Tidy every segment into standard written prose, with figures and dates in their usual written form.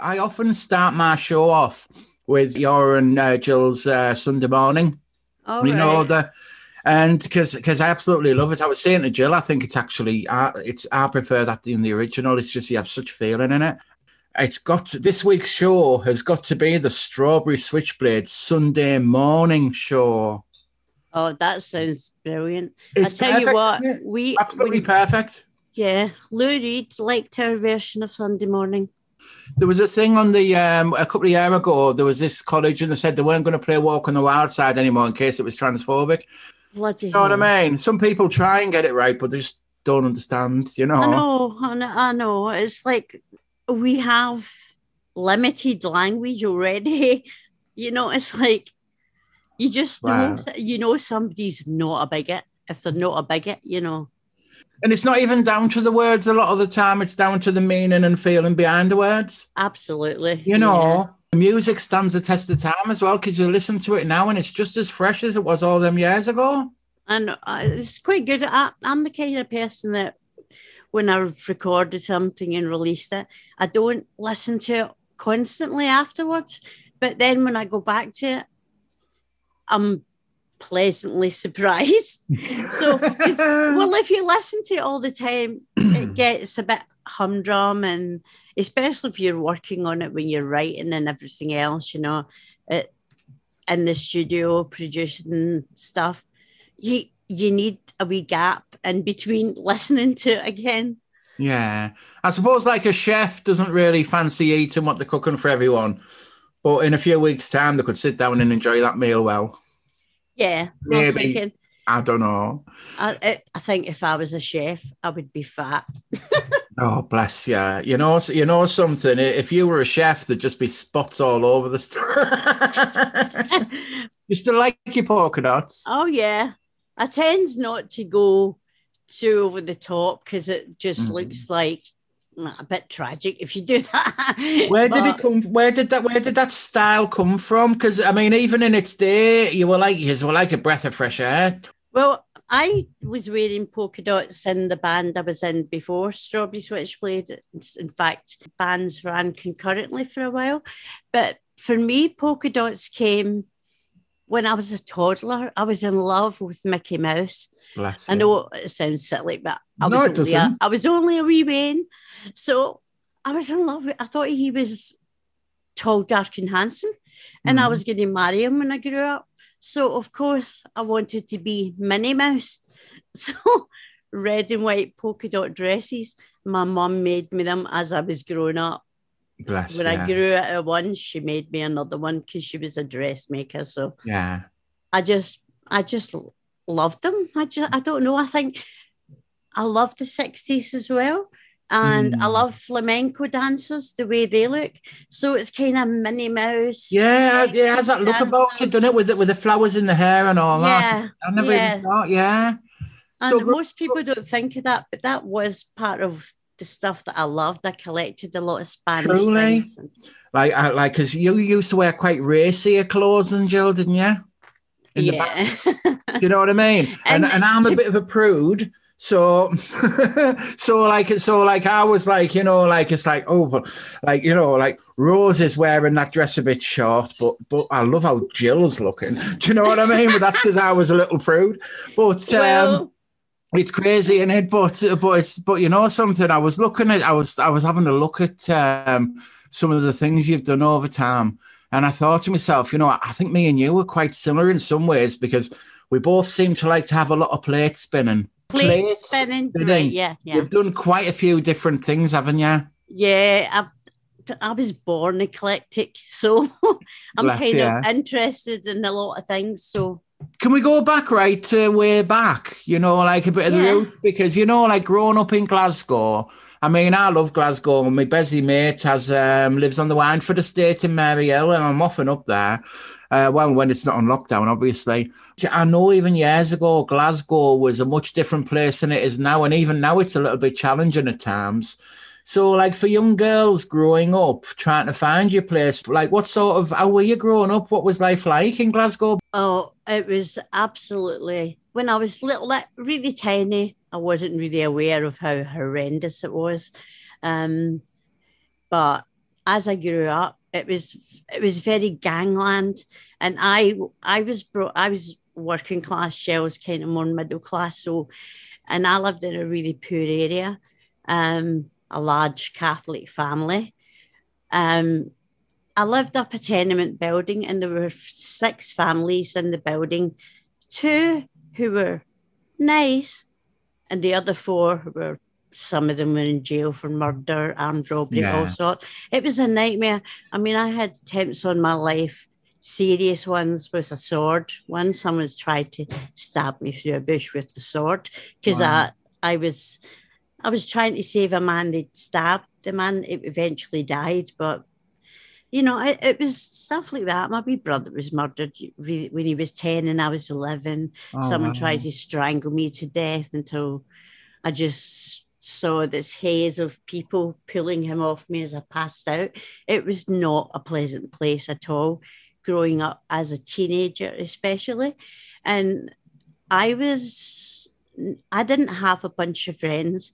I often start my show off with your and Jill's Sunday morning. All You know, right. the and because I absolutely love it. I was saying to Jill, I think it's actually I prefer that in the original. It's just you have such feeling in it. This week's show has got to be the Strawberry Switchblade Sunday morning show. Oh, that sounds brilliant. I It's tell you perfect, what, isn't it? we Absolutely when perfect. yeah, Lou Reed liked our version of Sunday morning. There was a thing on the a couple of years ago. There was this college, and they said they weren't going to play Walk on the Wild Side anymore in case it was transphobic. Bloody You know what hell. I mean? Some people try and get it right, but they just don't understand. You I know? know, I know. It's like we have limited language already. It's like you just know, Wow. somebody's not a bigot if they're not a bigot. And it's not even down to the words a lot of the time. It's down to the meaning and feeling behind the words. Absolutely. You Yeah. know, the music stands the test of time as well because you listen to it now and it's just as fresh as it was all them years ago. And it's quite good. I'm the kind of person that when I've recorded something and released it, I don't listen to it constantly afterwards. But then when I go back to it, I'm pleasantly surprised. Well, if you listen to it all the time, it gets a bit humdrum, and especially if you're working on it when you're writing and everything else, it, in the studio producing stuff, you need a wee gap in between listening to it again. Yeah. I suppose like a chef doesn't really fancy eating what they're cooking for everyone. But in a few weeks' time, they could sit down and enjoy that meal well. Yeah, I was Maybe. thinking, I don't know. I think if I was a chef, I would be fat. Oh, bless you. You know something? If you were a chef, there'd just be spots all over the store. You still like your polka dots? Oh, yeah. I tend not to go too over the top because it just looks like a bit tragic if you do that. Where did it come? Where did that style come from? Because I mean, even in its day, you were like a breath of fresh air. Well, I was wearing polka dots in the band I was in before Strawberry Switchblade. In fact, bands ran concurrently for a while. But for me, polka dots came when I was a toddler. I was in love with Mickey Mouse. Bless I you. know it sounds silly, but I doesn't. was only a wee Wayne. So I was in love with, I thought he was tall, dark, and handsome. And I was going to marry him when I grew up. So, of course, I wanted to be Minnie Mouse. So, red and white polka dot dresses. My mum made me them as I was growing up. Bless When you. I grew out of one, she made me another one because she was a dressmaker. So, Yeah. I just loved them. I don't know. I think I love the 60s as well. And I love flamenco dancers, the way they look. So it's kind of Minnie Mouse. Yeah, it has that look about it, doesn't it? With the flowers in the hair and all that. I never even thought, yeah. And most people don't think of that, but that was part of the stuff that I loved. I collected a lot of Spanish things. Like, because you used to wear quite racier clothes than Jill, didn't you? Yeah. You know what I mean? And I'm a bit of a prude. So like I was like, it's like, oh, but like, like Rose is wearing that dress a bit short, but I love how Jill's looking. Do you know what I mean? But that's because I was a little prude. But it's crazy, isn't it? But you know something, I was having a look at some of the things you've done over time. And I thought to myself, I think me and you were quite similar in some ways because we both seem to like to have a lot of plate spinning. Plate spinning. Right, yeah. You've done quite a few different things, haven't you? Yeah, I was born eclectic, so I'm of interested in a lot of things. So can we go back way back? Like a bit of the roots, because like growing up in Glasgow. I mean, I love Glasgow. My busy mate lives on the Wynford estate in Maryhill, and I'm often up there. When it's not on lockdown, obviously. I know even years ago, Glasgow was a much different place than it is now. And even now, it's a little bit challenging at times. So, like, for young girls growing up, trying to find your place, like, how were you growing up? What was life like in Glasgow? Oh, it was absolutely, when I was little, really tiny, I wasn't really aware of how horrendous it was. But as I grew up, it was very gangland, and I was working class. Jill was kind of more middle class, so, and I lived in a really poor area, a large Catholic family. I lived up a tenement building, and there were 6 families in the building, 2 who were nice, and the other 4 were, some of them were in jail for murder, armed robbery, all sorts. It was a nightmare. I mean, I had attempts on my life, serious ones with a sword. One, someone's tried to stab me through a bush with the sword, because I was trying to save a man. They'd stabbed the man. It eventually died, but you know, it was stuff like that. My wee brother was murdered when he was 10 and I was 11. Someone tried to strangle me to death until I just saw this haze of people pulling him off me as I passed out. It was not a pleasant place at all, growing up as a teenager especially. And I didn't have a bunch of friends.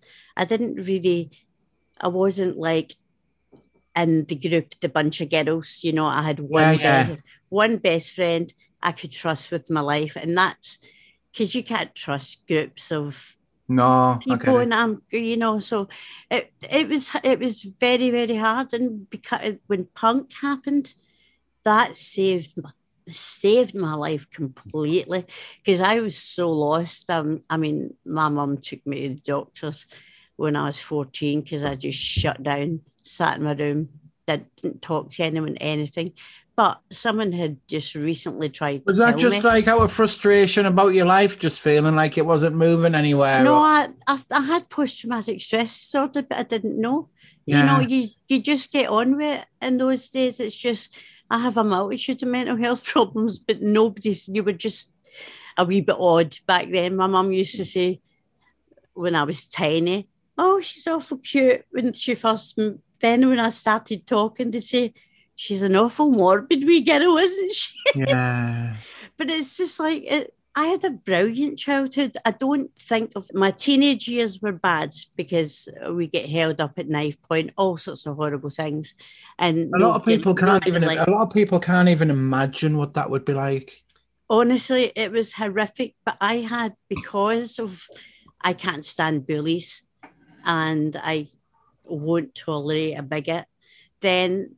I wasn't like in the group, the bunch of girls, you know. I had one best friend I could trust with my life, and that's because you can't trust groups of people, and you know, so it was very, very hard. And because when punk happened, that saved my life completely, because I was so lost. I mean, my mum took me to the doctors when I was 14 because I just shut down, sat in my room, didn't talk to anyone, anything. But someone had just recently tried to Was that just me. like out of frustration about your life, just feeling like it wasn't moving anywhere? No, I had post-traumatic stress disorder, but I didn't know. Yeah. You know, you just get on with it in those days. It's just, I have a multitude of mental health problems, but you were just a wee bit odd back then. My mum used to say when I was tiny, oh, she's awful cute when she first, then when I started talking, to say, she's an awful morbid wee girl, isn't she? Yeah. But it's just like, I had a brilliant childhood. I don't think of my teenage years were bad because we get held up at knife point, all sorts of horrible things. And a lot of people can't even imagine what that would be like. Honestly, it was horrific. But I had, because of, I can't stand bullies and I won't tolerate a bigot, then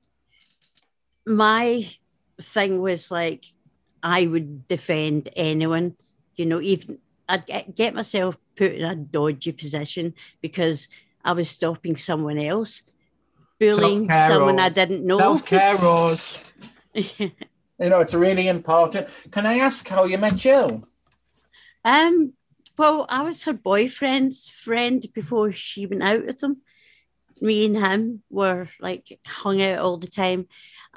my thing was like, I would defend anyone, you know, even I'd get myself put in a dodgy position because I was stopping someone else, bullying someone I didn't know. Self-care, Rose. You know, it's really important. Can I ask how you met Jill? Well, I was her boyfriend's friend before she went out with him. Me and him were like hung out all the time,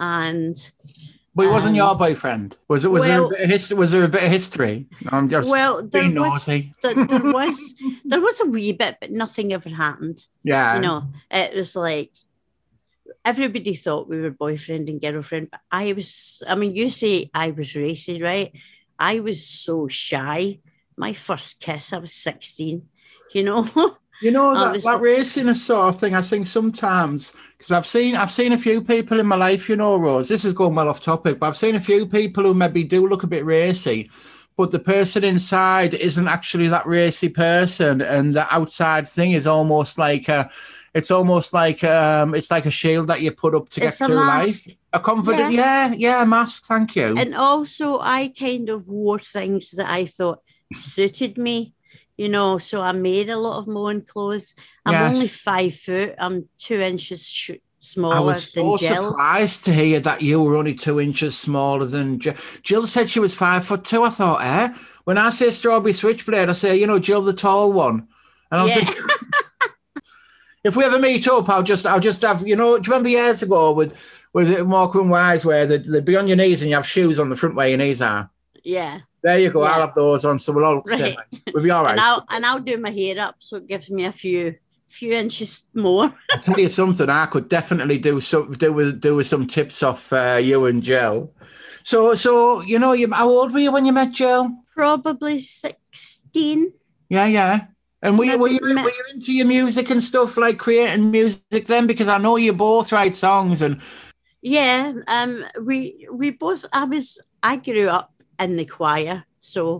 but he wasn't your boyfriend. Was there a bit of history? I'm just being naughty. There was a wee bit, but nothing ever happened. Yeah, you know, it was like everybody thought we were boyfriend and girlfriend, but you say I was racy, right? I was so shy. My first kiss, I was 16. You know. You know, that raciness sort of thing, I think sometimes, because I've seen a few people in my life, you know, Rose, this is going well off topic, but I've seen a few people who maybe do look a bit racy, but the person inside isn't actually that racy person, and the outside thing is almost like it's like a shield that you put up to get through life. A confident, a mask, thank you. And also, I kind of wore things that I thought suited me. You know, so I made a lot of my own clothes. I'm only 5 foot. I'm 2 inches smaller than Jill. I was so surprised to hear that you were only 2 inches smaller than Jill. Jill said she was 5'2". I thought, when I say strawberry switchblade, I say, you know, Jill the tall one. And I'm thinking, if we ever meet up, I'll just have, you know, do you remember years ago with it Morecambe Wise where they'd be on your knees and you have shoes on the front where your knees are? Yeah. There you go. Yeah. I'll have those on, so we'll all we'll be all right. And I'll do my hair up, so it gives me a few inches more. I'll tell you something. I could definitely do with some tips off you and Jill. So you know, how old were you when you met Jill? Probably 16. Yeah. And My, were my, you into your music and stuff, like creating music then? Because I know you both write songs and yeah, we both. I grew up in the choir, so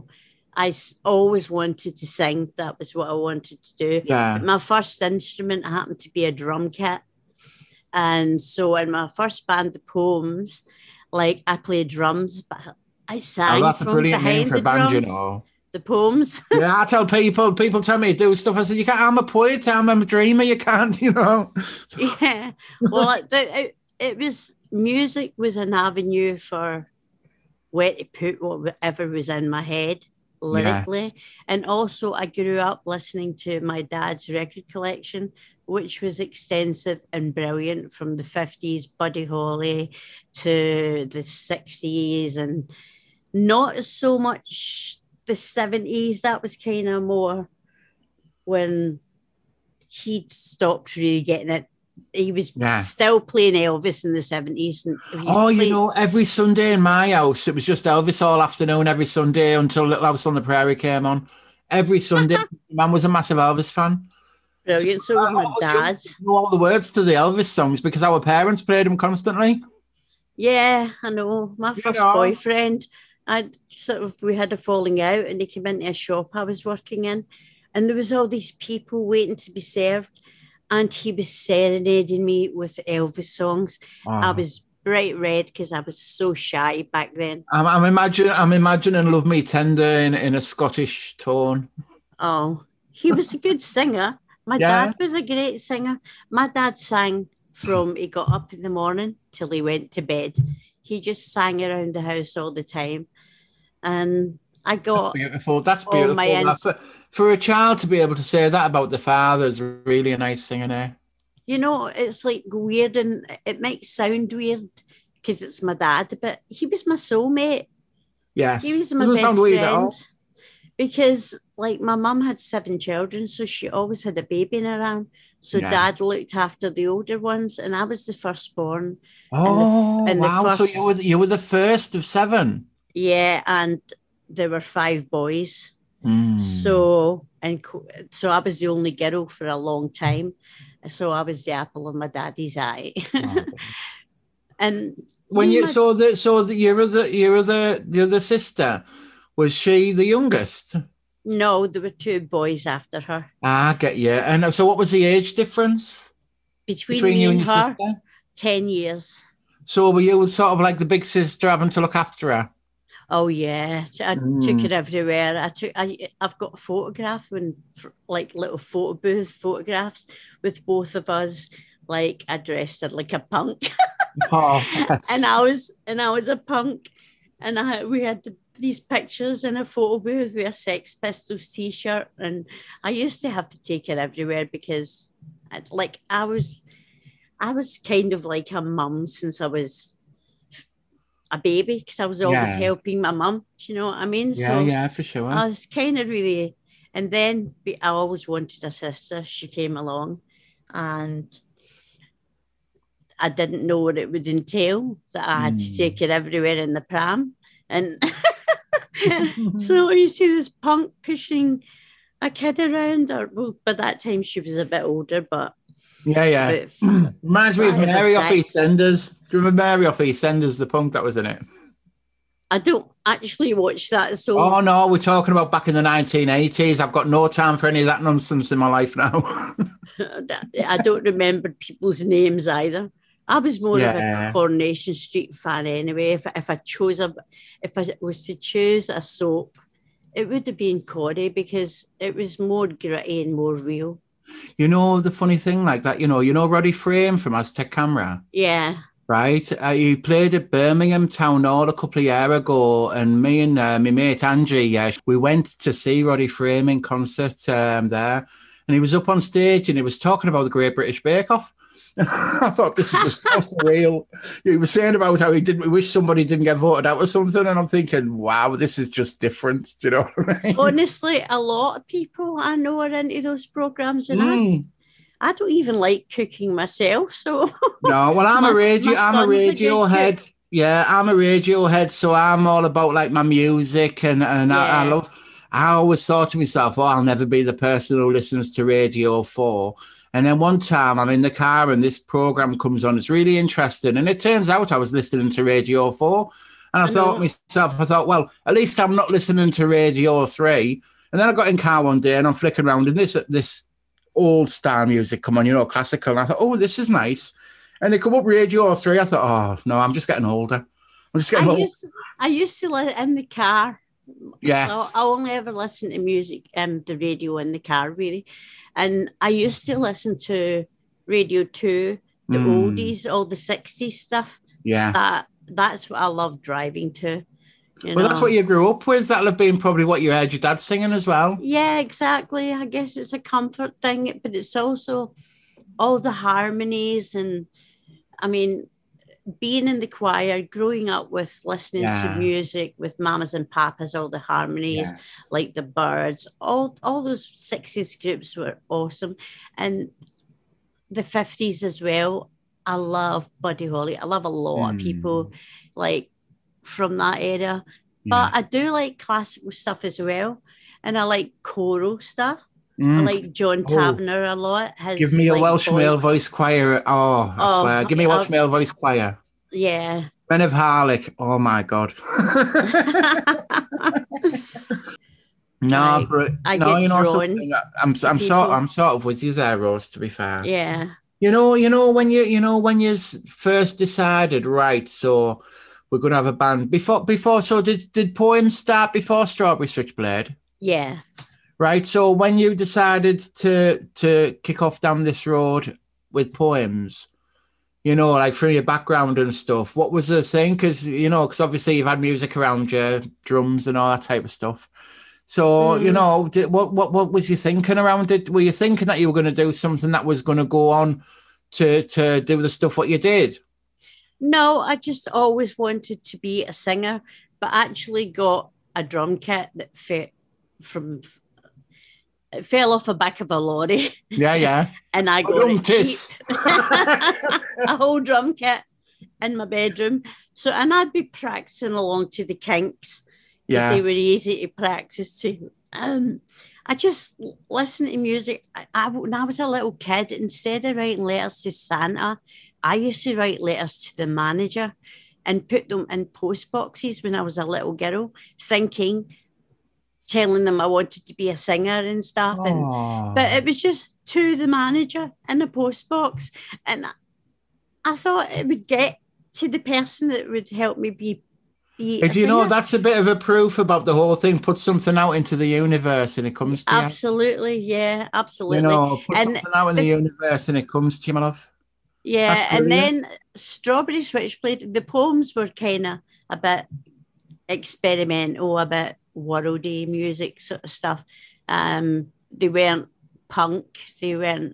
always wanted to sing. That was what I wanted to do. But yeah. my first instrument happened to be a drum kit, and so in my first band, the Poems, like I played drums, but I Oh, sang that's a from brilliant name behind for a the band, you drums. know. The Poems. Yeah, I tell people tell me to do stuff. I said, you can't, I'm a poet, I'm a dreamer, you can't, you know. Yeah. Well, it was music was an avenue for where to put whatever was in my head Yes. lyrically. And also, I grew up listening to my dad's record collection, which was extensive and brilliant from the 50s, Buddy Holly, to the 60s, and not so much the 70s. That was kind of more when he stopped really getting it. He was Yeah. still playing Elvis in the 70s. And he Oh, you played, know, every Sunday in my house, it was just Elvis all afternoon, every Sunday until Little House on the Prairie came on. Every Sunday, man was a massive Elvis fan. So brilliant. So was I my was young dad. to know all the words to the Elvis songs because our parents played them constantly. Yeah, I know. My You first know, boyfriend, we had a falling out, and he came into a shop I was working in, and there was all these people waiting to be served, and he was serenading me with Elvis songs. I oh, was bright red because I was so shy back then. I'm imagining "Love Me Tender" in a Scottish tone. Oh, he was a good singer. My Yeah. dad was a great singer. My dad sang from he got up in the morning till he went to bed. He just sang around the house all the time. And I That's got beautiful. That's all my beautiful. ins. For a child to be able to say that about the father is really a nice thing, isn't it? You know, it's like weird and it might sound weird because it's my dad, but he was my soulmate. He Yes. was my Doesn't sound best weird at friend all. because, like, my mum had 7 children, so she always had a baby in around. So Yeah. dad looked after the older ones, and I was the firstborn. And Oh, and the wow. So first, you were the first of seven. yeah, and there were 5 boys. Mm. So I was the only girl for a long time. So I was the apple of my daddy's eye. Oh. And When you my so the your other sister, was she the youngest? no, there were 2 boys after her. Ah, I get you. And so what was the age difference Between between me you and and your her, sister? 10 years. So were you sort of like the big sister having to look after her? Oh yeah, I took Mm. it everywhere. I've got a photograph and like little photo booth photographs with both of us. Like I dressed her like a punk, Oh, and yes. I was a punk, and we had these pictures in a photo booth with a Sex Pistols t-shirt, and I used to have to take her everywhere because, I was kind of like a mum since I was a baby because I was always Yeah. helping my mum. Do you know what I mean? Yeah, So yeah, for sure. I was kind of really, and then I always wanted a sister. She came along, and I didn't know what it would entail. That I had to take Mm. her everywhere in the pram, and so you see this punk pushing a kid around. Or well, by that time she was a bit older, but Yeah, she's yeah. about Reminds me of 5 or Mary off 6. EastEnders. Do you remember Mary off EastEnders, the punk that was in it? I don't actually watch that, so Oh no, we're talking about back in the 1980s. I've got no time for any of that nonsense in my life now. I don't remember people's names either. I was more of a Yeah. Coronation Street fan anyway. If I was to choose a soap, it would have been Corrie because it was more gritty and more real. You know the funny thing like that, Roddy Frame from Aztec Camera, Yeah. right? He played at Birmingham Town Hall a couple of years ago, and me and my mate Angie, yeah, we went to see Roddy Frame in concert there, and he was up on stage and he was talking about the Great British Bake Off. I thought this is just so surreal. He was saying about how he didn't wish somebody didn't get voted out or something, and I'm thinking, wow, this is just different. Do you know what I mean? Honestly, a lot of people I know are into those programs, and Mm. I don't even like cooking myself. So No, well, my I'm a son's a good Radiohead. cook. Yeah, I'm a Radiohead, so I'm all about like my music and I Yeah. love. I always thought to myself, oh, I'll never be the person who listens to Radio 4. And then one time I'm in the car and this program comes on. It's really interesting. And it turns out I was listening to Radio 4. And I thought, well, at least I'm not listening to Radio 3. And then I got in the car one day and I'm flicking around and this old style music come on, classical. And I thought, oh, this is nice. And it come up Radio 3. I thought, oh, no, I'm just getting older. I'm just getting older. I used to listen in the car. Yes. So I only ever listen to music, the radio in the car, really. And I used to listen to Radio 2, the oldies, all the 60s stuff. Yeah. That's what I love driving to. That's what you grew up with. That'll have been probably what you heard your dad singing as well. Yeah, exactly. I guess it's a comfort thing, but it's also all the harmonies. And I mean, being in the choir, growing up with listening to music with mamas and papas, all the harmonies, like the Birds, all those 60s groups were awesome. And the 50s as well. I love Buddy Holly. I love a lot of people like from that era. But I do like classical stuff as well. And I like choral stuff. I like John Tavener a lot. Give me a Welsh male voice choir. Oh, I swear. Give me a Welsh male voice choir. Yeah. Ben of Harlech. Oh my God. No, but I'm sort of with you there, Rose, to be fair. Yeah. When you first decided, right, so we're gonna have a band before. So did Poems start before Strawberry Switchblade? Yeah. Right. So when you decided to kick off down this road with Poems, like from your background and stuff, what was the thing? Because obviously you've had music around you, drums and all that type of stuff. So, what was you thinking around it? Were you thinking that you were going to do something that was going to go on to do the stuff what you did? No, I just always wanted to be a singer, but actually got a drum kit that it fell off the back of a lorry. Yeah. And I got it cheap. A whole drum kit in my bedroom. So, and I'd be practicing along to the Kinks. Yeah, they were easy to practice to. I just listened to music. When I was a little kid, instead of writing letters to Santa, I used to write letters to the manager and put them in post boxes when I was a little girl, telling them I wanted to be a singer and stuff. But it was just to the manager in a post box. And I thought it would get to the person that would help me be that's a bit of a proof about the whole thing. Put something out into the universe and it comes to absolutely, you. Yeah, absolutely. Put something out in the universe and it comes to you, my love. Yeah, and then Strawberry Switchblade, the poems were kind of a bit experimental, a bit worldy music sort of stuff. They weren't punk. They weren't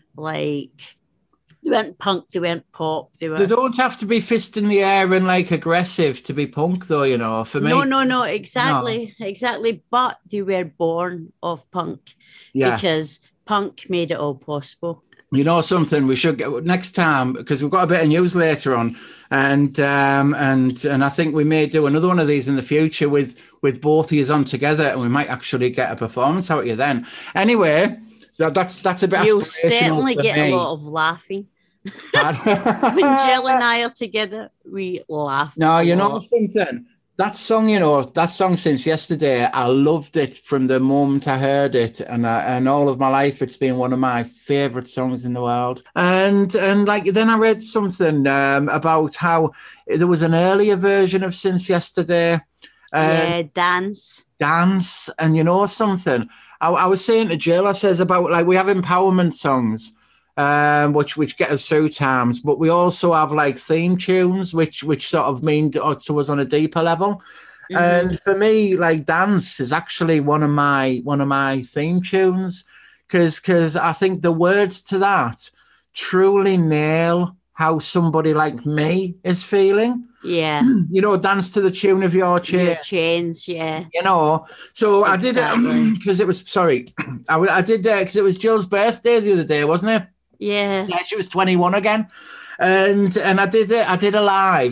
punk, they weren't pop. They don't have to be fist in the air and aggressive to be punk, though, for me. No, exactly. But they were born of punk because punk made it all possible. Something we should get next time, because we've got a bit of news later on, and I think we may do another one of these in the future with both of you on together, and we might actually get a performance out of you then. Anyway, that's a bit. You'll certainly get a lot of laughing. When Jill and I are together, we laugh. No, something. That song Since Yesterday, I loved it from the moment I heard it, and all of my life it's been one of my favourite songs in the world. And then I read something about how there was an earlier version of Since Yesterday. Dance. And something. I was saying to Jill, I says about we have empowerment songs. Which get us through times, but we also have theme tunes, which sort of mean to us on a deeper level. Mm-hmm. And for me, dance is actually one of my theme tunes, because I think the words to that truly nail how somebody like me is feeling. Yeah. Dance to the tune of your chains. Yeah. So exactly. I did it because it was I did because it was Jill's birthday the other day, wasn't it? Yeah, she was 21 again, and I did it. I did a live,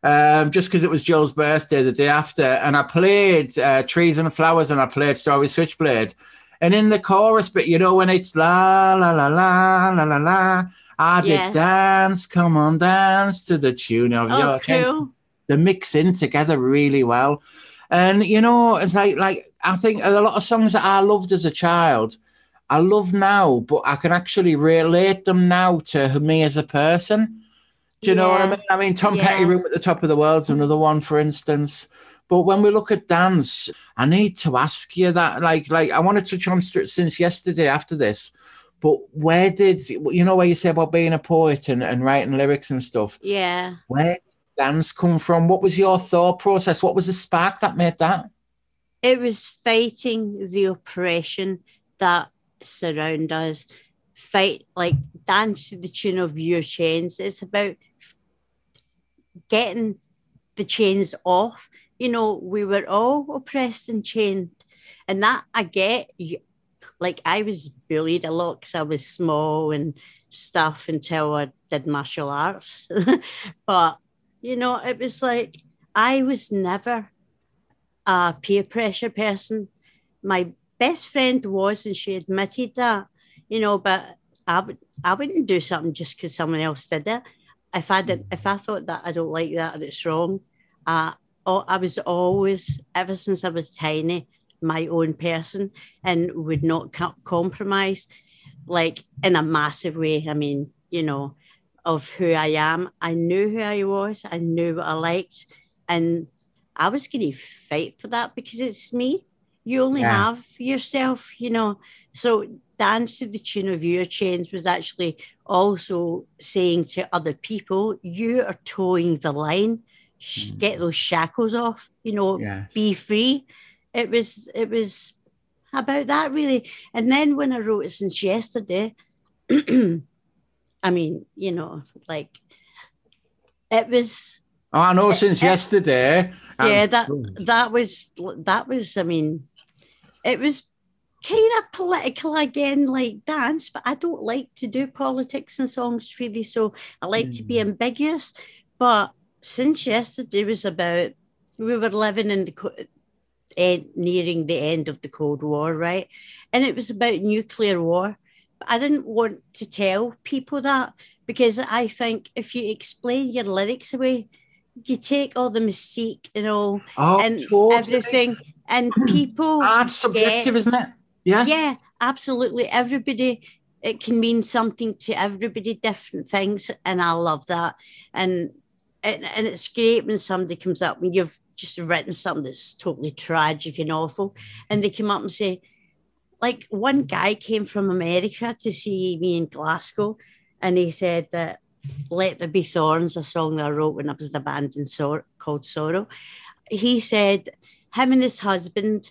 just because it was Joel's birthday the day after. And I played Trees and Flowers and I played Strawberry Switchblade. And in the chorus bit, you know, when it's la, la, la, la, la, la, la, I did dance, come on, dance to the tune of your cool. They mix in together really well. And, you know, it's like I think a lot of songs that I loved as a child, I love now, but I can actually relate them now to me as a person. Do you know what I mean? I mean, Tom Petty, Room at the Top of the World's another one, for instance. But when we look at dance, I need to ask you that. Like I want to touch on since yesterday after this. But where did, you know, where you say about being a poet and writing lyrics and stuff? Yeah. Where did dance come from? What was your thought process? What was the spark that made that? It was fighting the oppression that surround us. Dance to the tune of your chains. It's about getting the chains off. You know, we were all oppressed and chained. And that I get. Like, I was bullied a lot because I was small and stuff until I did martial arts. But, you know, it was like, I was never a peer pressure person. My best friend was, and she admitted that, you know, but I wouldn't do something just because someone else did it. If I thought that I don't like that or it's wrong, I was always, ever since I was tiny, my own person and would not compromise, like, in a massive way. I mean, you know, of who I am. I knew who I was. I knew what I liked. And I was going to fight for that because it's me. You only have yourself, you know. So dance to the tune of your chains was actually also saying to other people, you are towing the line. Get those shackles off, you know, be free. It was about that, really. And then when I wrote it since yesterday, I mean, you know, like, it was. Oh, I know, since yesterday. Yeah, that was. I mean, it was kind of political again, like dance, but I don't like to do politics in songs really. So I like to be ambiguous. But since yesterday was about, we were living in nearing the end of the Cold War, right? And it was about nuclear war. But I didn't want to tell people that because I think if you explain your lyrics away, you take all the mystique and all and totally. Everything, and people. Art's subjective, isn't it? Yeah. Yeah, absolutely. Everybody, it can mean something to everybody, different things, and I love that. And it's great when somebody comes up when you've just written something that's totally tragic and awful, and they come up and say, like, one guy came from America to see me in Glasgow, and he said that Let There Be Thorns, a song that I wrote when I was in a band called Sorrow. He said him and his husband,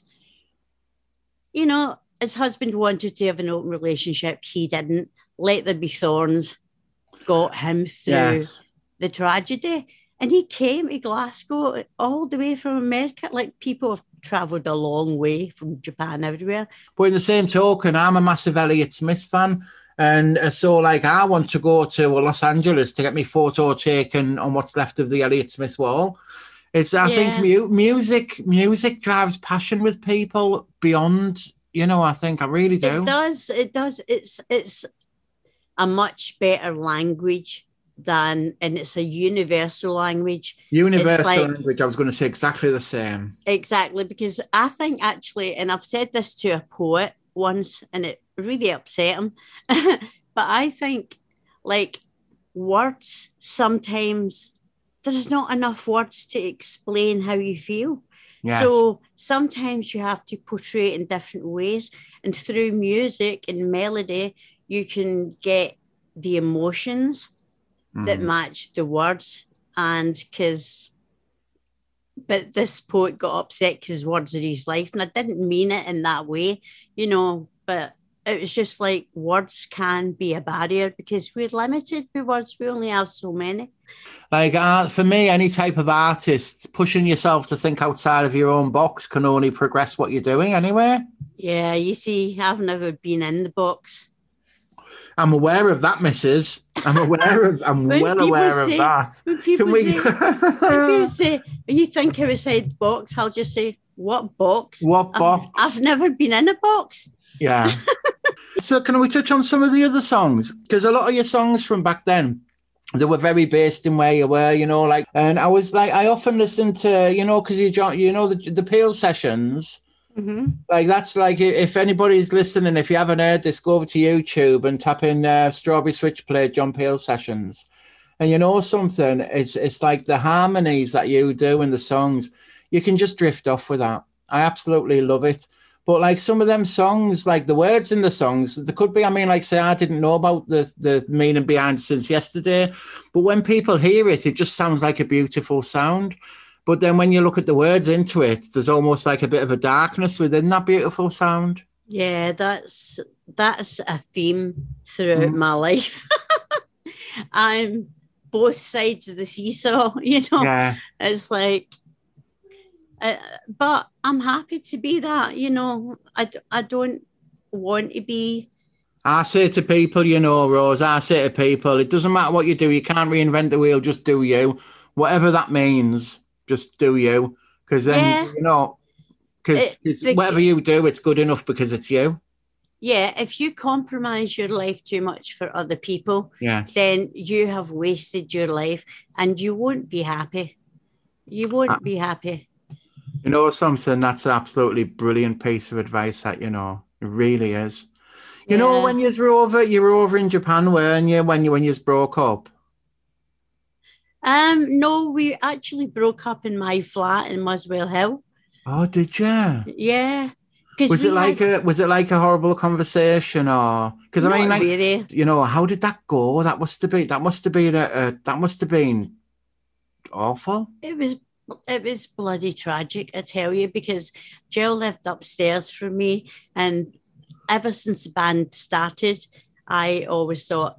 you know, his husband wanted to have an open relationship. He didn't. Let There Be Thorns got him through the tragedy. And he came to Glasgow all the way from America. Like, people have travelled a long way from Japan, everywhere. But in the same token, I'm a massive Elliott Smith fan. And so, like, I want to go to Los Angeles to get my photo taken on what's left of the Elliott Smith wall. I think music drives passion with people beyond, you know, I think I really do. It does. It's a much better language and it's a universal language. Language, I was going to say exactly the same. Exactly, because I think actually, and I've said this to a poet once and it really upset him, but I think, like, words, sometimes there's not enough words to explain how you feel. Yes. So sometimes you have to portray it in different ways, and through music and melody you can get the emotions that match the words. But this poet got upset because words are his life, and I didn't mean it in that way, you know, but it was just like, words can be a barrier because we're limited with words. We only have so many. Like, for me, any type of artist, pushing yourself to think outside of your own box can only progress what you're doing anyway. Yeah, you see, I've never been in the box. I'm aware of that, missus. I'm well aware of that. When people say, you think I was said box, I'll just say, what box? What box? I've never been in a box. Yeah. So can we touch on some of the other songs? Because a lot of your songs from back then, they were very based in where you were, like, and I was like, I often listen to, because the Peel sessions. Mm-hmm. Like, that's like, if anybody's listening, if you haven't heard this, go over to YouTube and tap in Strawberry Switchblade John Peel sessions. And something, it's like the harmonies that you do in the songs, you can just drift off with that. I absolutely love it. But like some of them songs, like the words in the songs, there could be, say I didn't know about the meaning behind Since Yesterday, but when people hear it, it just sounds like a beautiful sound. But then when you look at the words into it, there's almost like a bit of a darkness within that beautiful sound. Yeah, that's a theme throughout my life. I'm both sides of the seesaw, Yeah. It's like, but I'm happy to be that, I don't want to be. I say to people, Rose, it doesn't matter what you do. You can't reinvent the wheel. Just do you. Whatever that means, just do you. Because then, because whatever you do, it's good enough because it's you. Yeah, if you compromise your life too much for other people, then you have wasted your life and you won't be happy. You won't be happy. Something, that's an absolutely brilliant piece of advice that, it really is. When you were over in Japan, weren't you, when you broke up? No, we actually broke up in my flat in Muswell Hill. Oh, did you? Yeah. Was it like a horrible conversation, or because really. How did that go? That must have been awful. It was bloody tragic, I tell you, because Jill lived upstairs from me, and ever since the band started, I always thought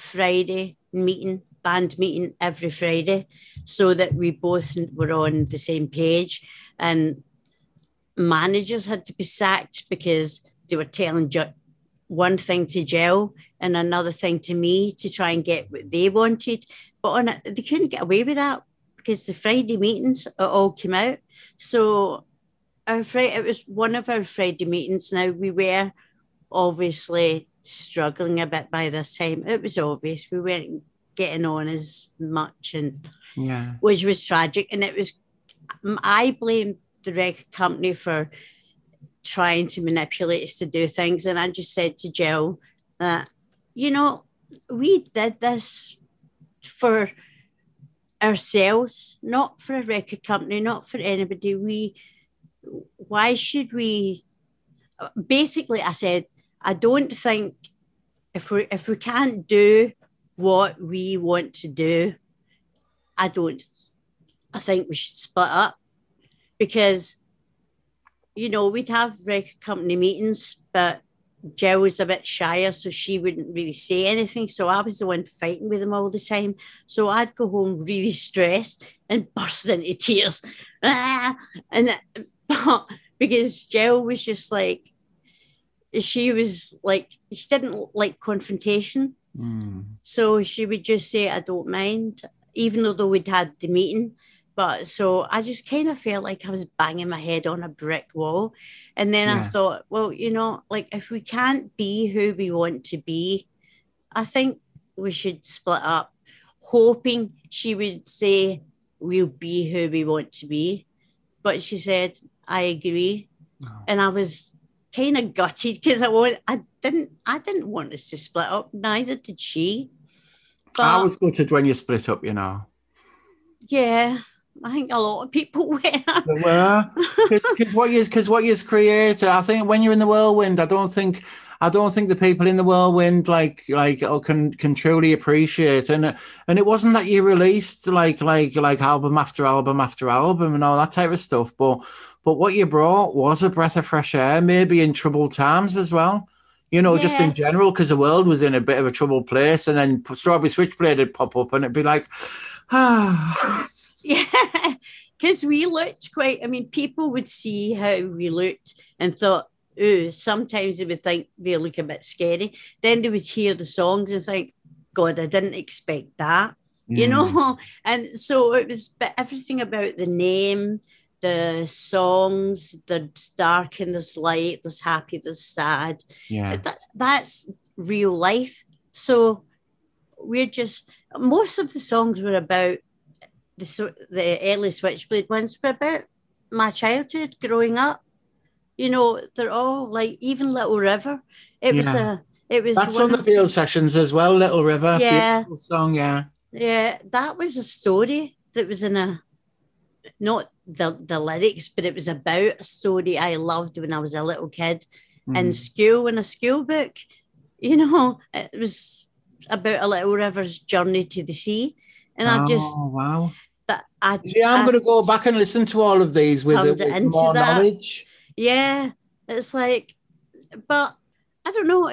band meeting every Friday, so that we both were on the same page. And managers had to be sacked because they were telling one thing to Jill and another thing to me to try and get what they wanted. But they couldn't get away with that because the Friday meetings all came out. So it was one of our Friday meetings. Now, we were obviously struggling a bit by this time. It was obvious we weren't getting on as much, and which was tragic. And I blamed the record company for trying to manipulate us to do things. And I just said to Jill that, we did this for ourselves, not for a record company, not for anybody. Why should we? Basically, I said, I don't think if we can't do what we want to do, I think we should split up. Because, we'd have record company meetings, but Jill was a bit shyer, so she wouldn't really say anything. So I was the one fighting with them all the time. So I'd go home really stressed and burst into tears. Because Jill was just like, she didn't like confrontation. So she would just say, I don't mind, even though we'd had the meeting. But so I just kind of felt like I was banging my head on a brick wall. And then I thought, well, if we can't be who we want to be, I think we should split up, hoping she would say, we'll be who we want to be. But she said, I agree. Oh. And I was kind of gutted because I didn't want us to split up. Neither did she. But I was gutted when you split up, Yeah. I think a lot of people were. They were, because what you created. I think when you're in the whirlwind, I don't think the people in the whirlwind can truly appreciate. And it wasn't that you released like album after album after album and all that type of stuff, but what you brought was a breath of fresh air, maybe in troubled times as well. Just in general, because the world was in a bit of a troubled place, and then Strawberry Switchblade would pop up, and it'd be like, Yeah, because we looked people would see how we looked and thought, ooh, sometimes they would think they look a bit scary. Then they would hear the songs and think, God, I didn't expect that, you know? And so it was everything about the name, the songs, there's dark and there's light, there's happy, there's sad. Yeah. That's real life. So we're just, most of the songs were about the early Switchblade ones were about my childhood growing up. You know, they're all like, even Little River. It was that's on the Peel sessions as well, Little River. Yeah. Beautiful song, yeah. Yeah, that was a story that was in not the lyrics, but it was about a story I loved when I was a little kid in school, in a school book. You know, it was about a Little River's journey to the sea. And I'm going to go back and listen to all of these with more knowledge. Yeah, it's like, but I don't know.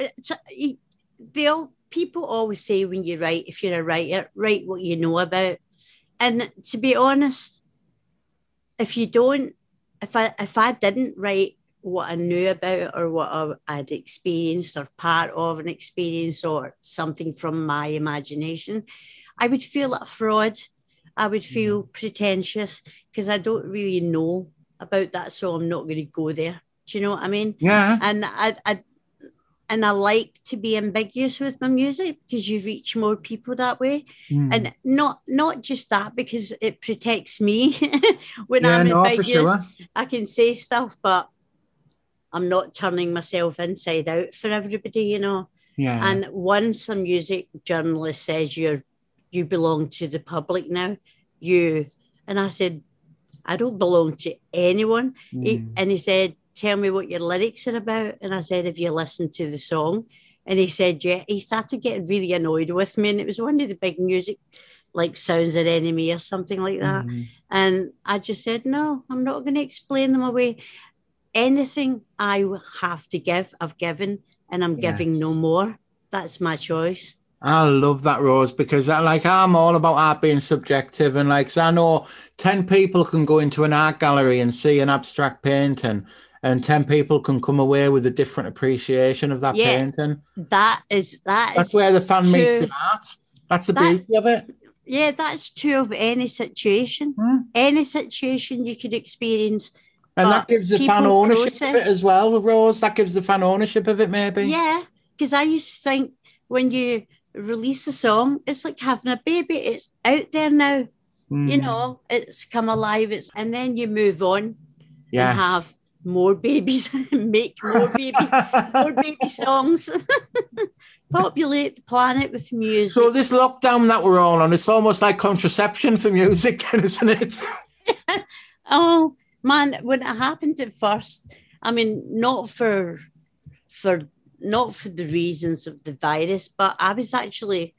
People always say when you write, if you're a writer, write what you know about. And to be honest, if I didn't write what I knew about or what I'd experienced or part of an experience or something from my imagination, I would feel like a fraud. I would feel pretentious because I don't really know about that, so I'm not going to go there. Do you know what I mean? Yeah. And I like to be ambiguous with my music because you reach more people that way. And not just that, because it protects me when I'm ambiguous. For sure. I can say stuff, but I'm not turning myself inside out for everybody, you know. Yeah. And once a music journalist says you belong to the public now, and I said, I don't belong to anyone. And he said, tell me what your lyrics are about. And I said, have you listened to the song? And he said, yeah. He started getting really annoyed with me. And it was one of the big music, like Sounds of Enemy or something like that. And I just said, no, I'm not going to explain them away. Anything I have to give, I've given, and I'm giving no more. That's my choice. I love that, Rose, because I'm all about art being subjective. And like, so I know 10 people can go into an art gallery and see an abstract painting, and 10 people can come away with a different appreciation of that painting. That's where the fan meets the art. That's the beauty of it. Yeah, that's true of any situation. Any situation you could experience. And that gives the fan ownership of it as well, Rose. That gives the fan ownership of it, maybe. Yeah, because I used to think when you release a song, it's like having a baby. It's out there now. You know, it's come alive. And then you move on and have more babies, make more baby songs, populate the planet with music. So this lockdown that we're all on, it's almost like contraception for music, then, isn't it? Oh man, when it happened at first, I mean, not for the reasons of the virus, but I was actually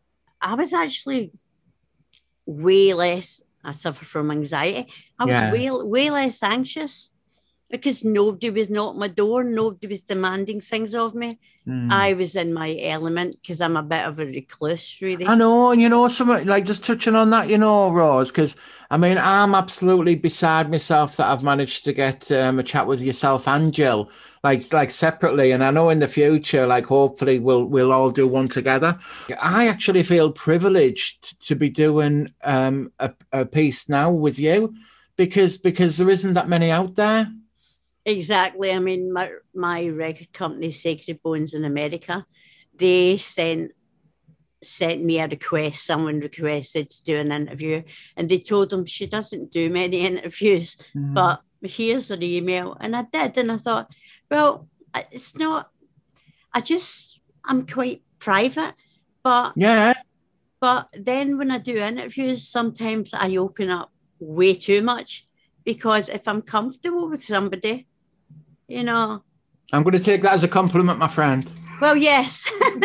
way less. I suffer from anxiety. I was way less anxious because nobody was knocking my door. Nobody was demanding things of me. I was in my element because I'm a bit of a recluse, really. I know, and you know, something like just touching on that, you know, Rose, because I mean, I'm absolutely beside myself that I've managed to get a chat with yourself and Jill, like separately. And I know in the future, like hopefully we'll all do one together. I actually feel privileged to be doing a piece now with you because there isn't that many out there. Exactly. I mean, my record company, Sacred Bones in America, they sent me a request. Someone requested to do an interview, and they told them she doesn't do many interviews, but here's her email. And I did, and I thought, well, it's not, I'm quite private, but then when I do interviews, sometimes I open up way too much, because if I'm comfortable with somebody, you know. I'm going to take that as a compliment, my friend. Well, yes.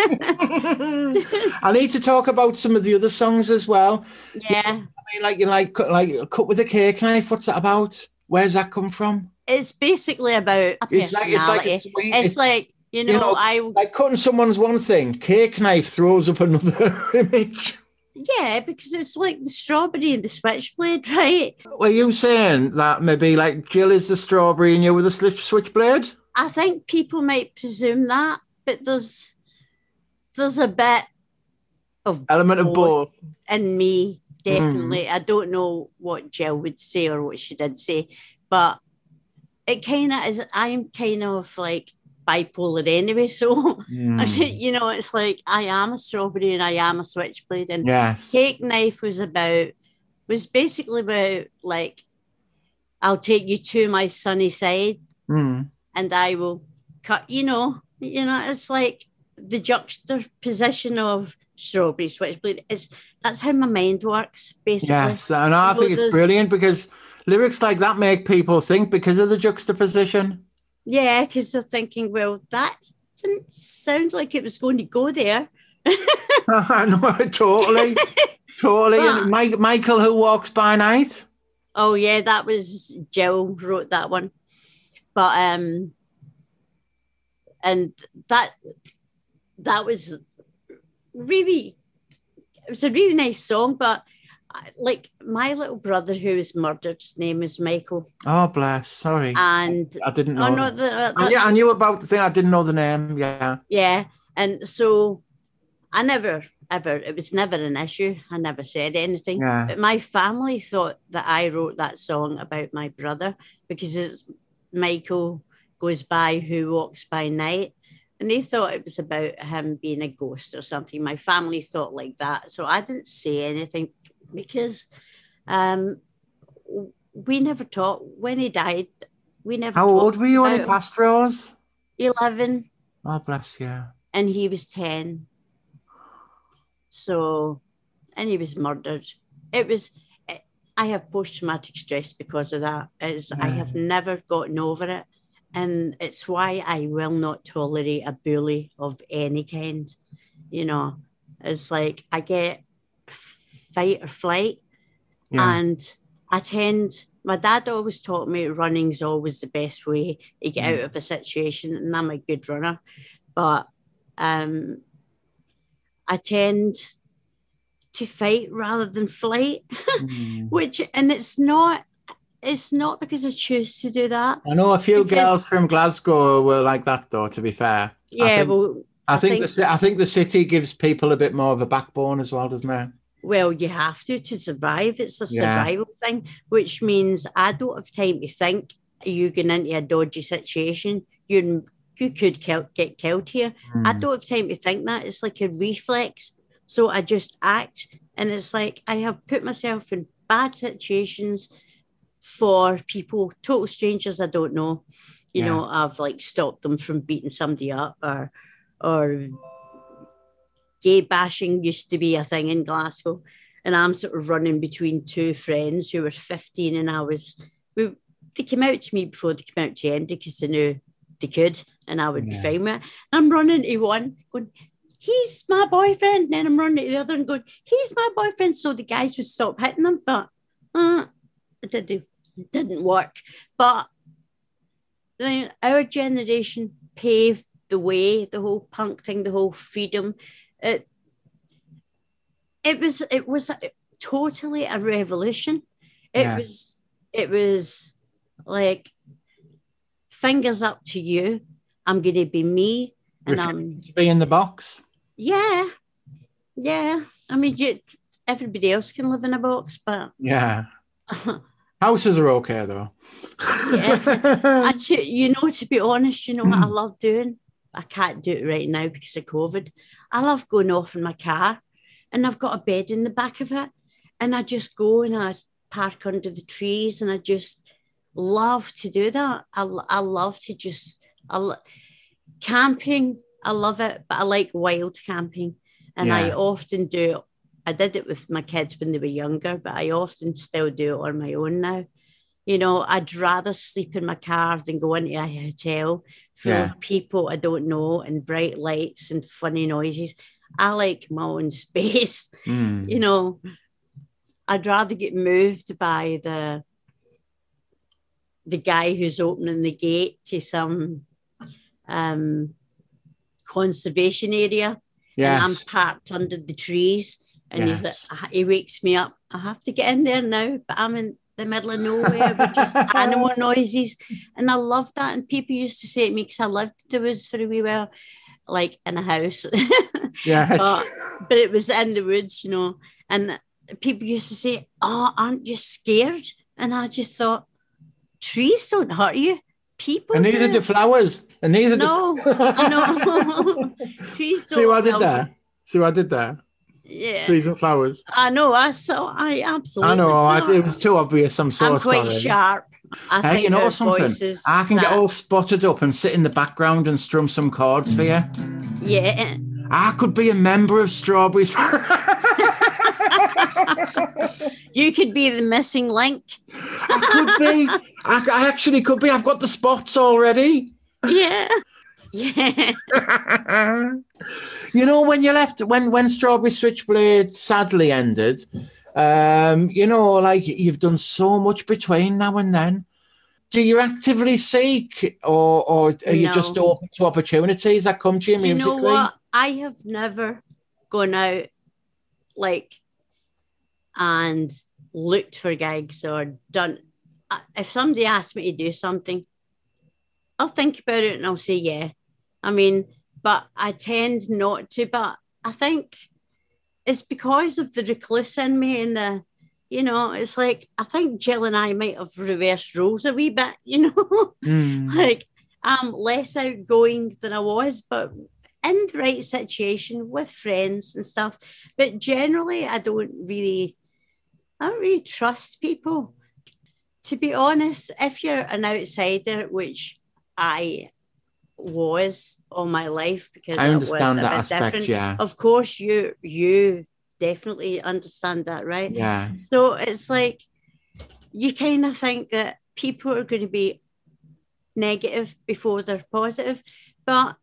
I need to talk about some of the other songs as well. Yeah. I mean, like Cut with a Cake Knife. What's that about? Where's that come from? It's basically about a personality. It's like, you know, like cutting someone's one thing. Cake knife throws up another image. Yeah, because it's like the strawberry and the switchblade, right? Were you saying that maybe like Jill is the strawberry and you were the switchblade? I think people might presume that, but there's a bit of element of both in me, definitely. I don't know what Jill would say or what she did say, but it kind of is. I'm kind of like bipolar anyway, so you know, it's like I am a strawberry and I am a switchblade, and Cake Knife was basically about like, I'll take you to my sunny side and I will cut, you know, it's like the juxtaposition of strawberry switchblade. That's how my mind works, basically. Yes, and I think it's brilliant because lyrics like that make people think because of the juxtaposition. Yeah, because they're thinking, well, that didn't sound like it was going to go there. I know, totally. And Michael Who Walks by Night. Oh yeah, that was Jill wrote that one, but and that was really, it was a really nice song. But like my little brother who was murdered, his name is Michael. Oh bless, sorry, and I didn't know. Oh no, I knew about the thing. I didn't know the name. Yeah, and so I never. Ever, it was never an issue. I never said anything. Yeah. But my family thought that I wrote that song about my brother because it's Michael Goes By Who Walks By Night. And they thought it was about him being a ghost or something. My family thought like that. So I didn't say anything because we never talked. When he died, we never How old were you when he passed, Rose? 11. Oh, bless you. And he was 10. So, and he was murdered. I have post-traumatic stress because of that. I have never gotten over it. And it's why I will not tolerate a bully of any kind. You know, it's like I get fight or flight. And my dad always taught me running's always the best way to get out of a situation. And I'm a good runner. But I tend to fight rather than flight, and it's not because I choose to do that. I know a few girls from Glasgow were like that, though, to be fair. Yeah, I think the city gives people a bit more of a backbone as well, doesn't it? Well, you have to survive. It's a survival thing, which means I don't have time to think. You get into a dodgy situation, you could get killed here. I don't have time to think that. It's like a reflex. So I just act. And it's like I have put myself in bad situations for people, total strangers I don't know. You know, I've like stopped them from beating somebody up, or gay bashing used to be a thing in Glasgow. And I'm sort of running between two friends who were 15 and they came out to me before they came out to Andy because they knew they could and I would be fine with it. I'm running to one going, he's my boyfriend. And then I'm running to the other and going, he's my boyfriend. So the guys would stop hitting them, but it didn't work. But our generation paved the way, the whole punk thing, the whole freedom. It was totally a revolution. It was like, fingers up to you. I'm going to be me. And I'm be in the box. Yeah. I mean, everybody else can live in a box, but houses are okay though. To be honest, you know what I love doing? I can't do it right now because of COVID. I love going off in my car, and I've got a bed in the back of it, and I just go and I park under the trees, and I just love to do that. I love to camping. I love it, but I like wild camping, and I often do. I did it with my kids when they were younger, but I often still do it on my own now. You know, I'd rather sleep in my car than go into a hotel full of people I don't know and bright lights and funny noises. I like my own space. You know, I'd rather get moved by the guy who's opening the gate to some conservation area, and I'm parked under the trees, and he wakes me up. I have to get in there now, but I'm the middle of nowhere with just animal noises. And I loved that. And people used to say to me, because I lived in the woods for a wee while, like in a house. Yes. But it was in the woods, you know. And people used to say, "Oh, aren't you scared?" And I just thought, trees don't hurt you. People and neither do flowers. And neither no, I know. Trees don't. See what I did there? See what I did there? Yeah. Trees and flowers. I know. I absolutely. I know. It was too obvious. I'm quite sharp. I think you know something? I can get all spotted up and sit in the background and strum some chords for you. Yeah. I could be a member of Strawberries. You could be the missing link. I could be. I actually could be. I've got the spots already. Yeah. Yeah. You know, when you left, when Strawberry Switchblade sadly ended, you know, like you've done so much between now and then. Do you actively seek, or are you just open to opportunities that come to you musically? You know what? I have never gone out and looked for gigs or done. If somebody asks me to do something, I'll think about it and I'll say yeah. I mean, but I tend not to. But I think it's because of the recluse in me and you know, it's like, I think Jill and I might have reversed roles a wee bit, you know, like I'm less outgoing than I was, but in the right situation with friends and stuff. But generally, I don't really trust people. To be honest, if you're an outsider, which I was all my life, because I understand that aspect, different. Yeah. Of course, you definitely understand that, right? Yeah. So it's like you kind of think that people are going to be negative before they're positive, but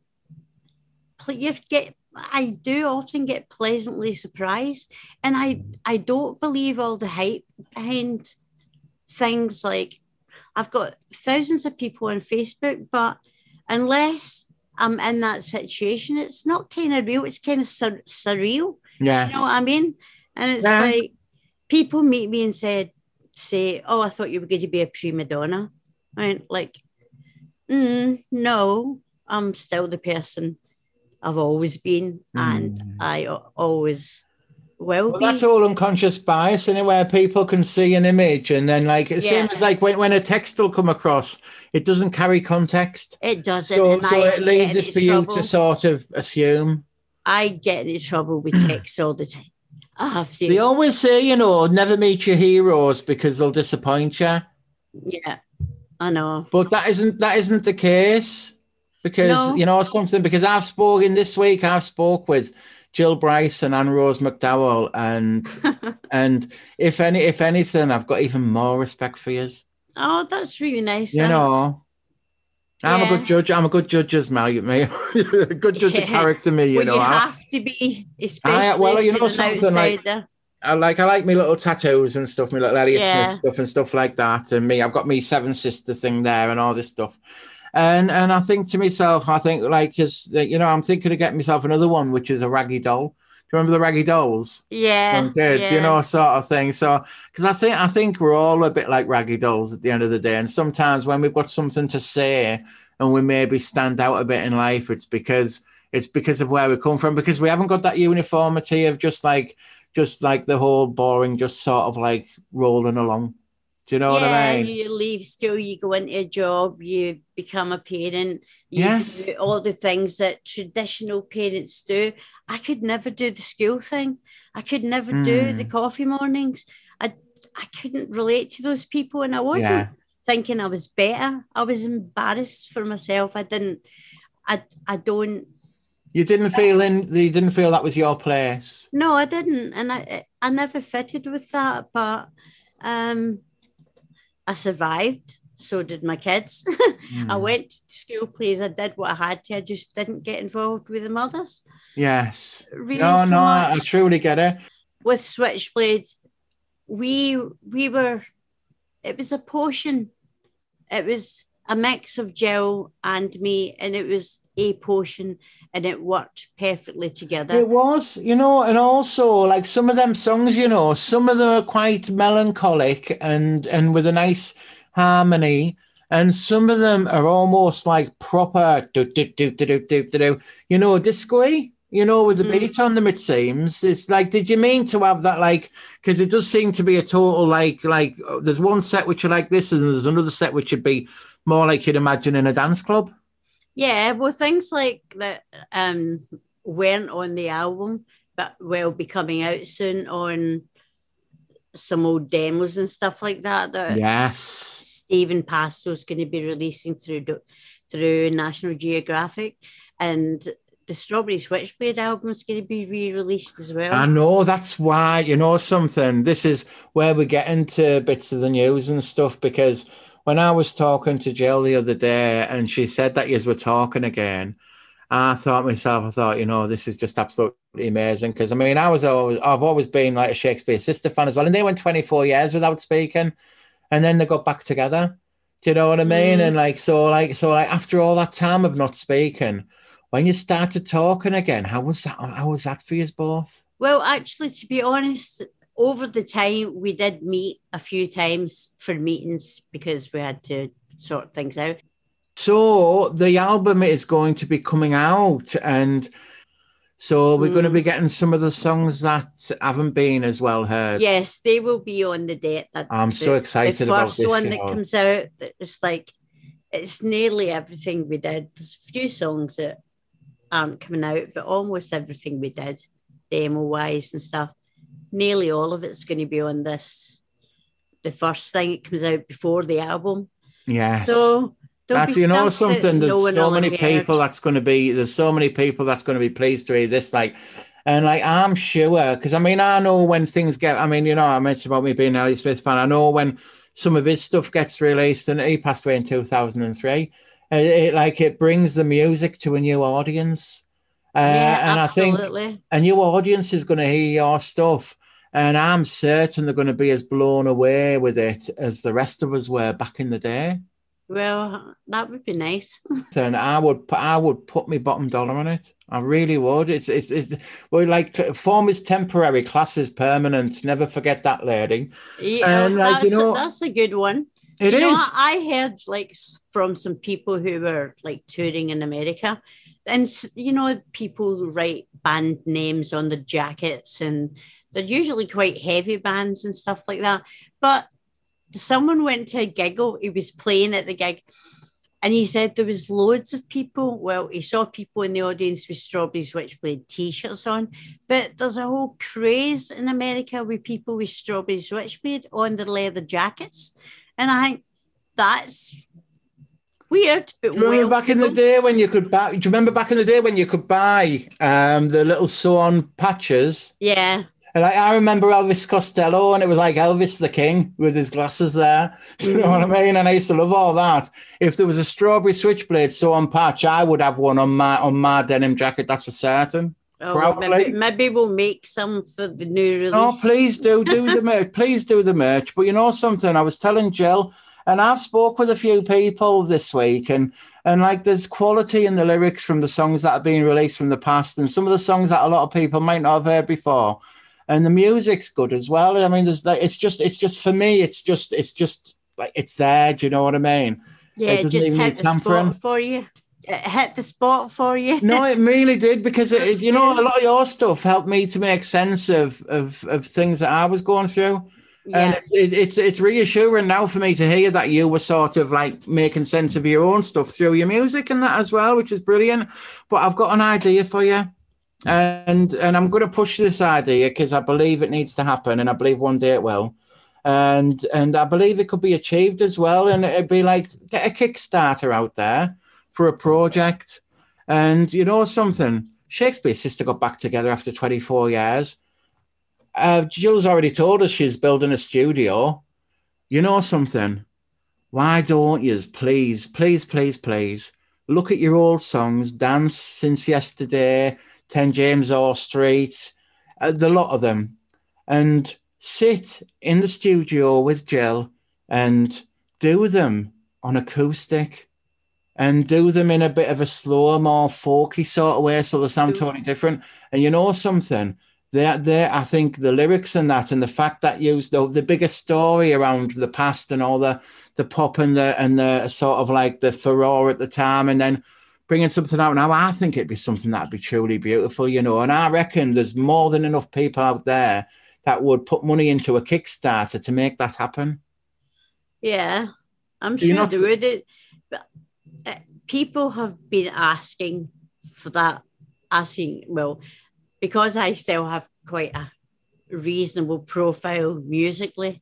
I do often get pleasantly surprised, and I don't believe all the hype behind things. Like, I've got thousands of people on Facebook, but unless I'm in that situation, it's not kind of real. It's kind of surreal. Yeah. You know what I mean? And it's like people meet me and say, "Oh, I thought you were going to be a prima donna." Right? Like, no, I'm still the person I've always been, and I always will be. That's all unconscious bias, anyway. People can see an image, and then same as like when a text will come across, it doesn't carry context. It doesn't. So it leaves it for you to sort of assume. I get into trouble with texts all the time. I have to. They always say, you know, never meet your heroes because they'll disappoint you. Yeah, I know. But that isn't the case, because you know something. Because I've spoken this week. I've spoke with Jill Bryce and Anne Rose McDowell, and and if anything, I've got even more respect for you. Oh, that's really nice. You know. I'm a good judge. I'm a good judge as me. A good judge of character, me. You know, you have to be, especially you know something outsider. I like my little tattoos and stuff, my little Elliott Smith stuff and stuff like that. And I've got me Seven Sisters thing there and all this stuff. And I think to myself, I'm thinking of getting myself another one, which is a raggy doll. Do you remember the raggy dolls? Yeah. From kids, you know, sort of thing. So, because I think we're all a bit like raggy dolls at the end of the day. And sometimes when we've got something to say and we maybe stand out a bit in life, it's because of where we come from, because we haven't got that uniformity of just like the whole boring, just sort of like rolling along. Do you know what I mean? You leave school, you go into a job, you become a parent, you do all the things that traditional parents do. I could never do the school thing. I could never do the coffee mornings. I couldn't relate to those people, and I wasn't thinking I was better. I was embarrassed for myself. I don't. You didn't feel that was your place? No, I didn't, and I never fitted with that. But I survived. So did my kids. I went to school plays. I did what I had to. I just didn't get involved with the mothers. Yes. Really I truly get it. With Switchblade, we were. It was a potion. It was a mix of Jill and me, and it was a potion, and it worked perfectly together. It was, and also like some of them songs, some of them are quite melancholic and with a nice harmony, and some of them are almost like proper do do do do do do do, disco-y, with the beat on them. It seems it's like, did you mean to have that, like, because it does seem to be a total like there's one set which are like this, and there's another set which would be more like you'd imagine in a dance club. Yeah, well, things like that weren't on the album, but will be coming out soon on some old demos and stuff like that. Yes. Stephen Pasto's going to be releasing through National Geographic, and the Strawberry Switchblade album is going to be re-released as well. I know, that's why, something. This is where we get into bits of the news and stuff, because when I was talking to Jill the other day and she said that yous were talking again, I thought, this is just absolutely amazing. Because, I've always been like a Shakespeare Sister fan as well. And they went 24 years without speaking. And then they got back together. Do you know what I mean? And so after all that time of not speaking, when you started talking again, how was that for you both? Well, actually, to be honest, over the time, we did meet a few times for meetings because we had to sort things out. So the album is going to be coming out, and so we're going to be getting some of the songs that haven't been as well heard. Yes, they will be on the date. I'm so excited about this. The first one that comes out, it's nearly everything we did. There's a few songs that aren't coming out, but almost everything we did, demo-wise and stuff. Nearly all of it's going to be on this. The first thing it comes out before the album. Yeah. So that's, something. There's so many people that's going to be. There's so many people that's going to be pleased to hear this. I'm sure, because I know when things get. I mentioned about me being an Elliott Smith fan. I know when some of his stuff gets released, and he passed away in 2003. It brings the music to a new audience. And absolutely. I think a new audience is going to hear your stuff. And I'm certain they're going to be as blown away with it as the rest of us were back in the day. Well, that would be nice. And I would put my bottom dollar on it. I really would. Form is temporary, class is permanent. Never forget that, lady. Yeah, and that's a good one. It is. I heard from some people who were touring in America, and people who write band names on the jackets, and they're usually quite heavy bands and stuff like that. But someone went to a gig, he was playing at the gig, and he said there was loads of people. Well, he saw people in the audience with Strawberry Switchblade t-shirts on, but there's a whole craze in America with people with Strawberry Switchblade on their leather jackets. And I think that's weird. But do you remember back in the day when you could buy? Do you remember back in the day when you could buy the little sew-on patches? Yeah. And I remember Elvis Costello, and it was like Elvis the King with his glasses there. You know what I mean? And I used to love all that. If there was a Strawberry Switchblade sew-on patch, I would have one on my denim jacket. That's for certain. Oh, maybe we'll make some for the new release. Oh, please do the merch. Please do the merch. But something, I was telling Jill, and I've spoke with a few people this week, and there's quality in the lyrics from the songs that have been released from the past, and some of the songs that a lot of people might not have heard before. And the music's good as well. It's just for me, it's just it's there. Do you know what I mean? Yeah, it just hit the spot for you. It hit the spot for you. No, it really did, because a lot of your stuff helped me to make sense of things that I was going through. Yeah. And it's reassuring now for me to hear that you were sort of making sense of your own stuff through your music and that as well, which is brilliant. But I've got an idea for you. And I'm going to push this idea because I believe it needs to happen, and I believe one day it will. And I believe it could be achieved as well. And it'd be get a Kickstarter out there for a project. And something, Shakespeare Sister got back together after 24 years. Jill's already told us she's building a studio. Something, why don't you please look at your old songs, Dance Since Yesterday, 10 James Orr Street, the lot of them, and sit in the studio with Jill and do them on acoustic and do them in a bit of a slower, more folky sort of way, so they sound totally different. And you know something? I think the lyrics and that, and the fact that use the bigger story around the past and all the pop and the sort of like the furore at the time, and then bringing something out now, I think it'd be something that'd be truly beautiful, you know. And I reckon there's more than enough people out there that would put money into a Kickstarter to make that happen. Yeah, I'm sure they would. But people have been asking for that. Well, because I still have quite a reasonable profile musically,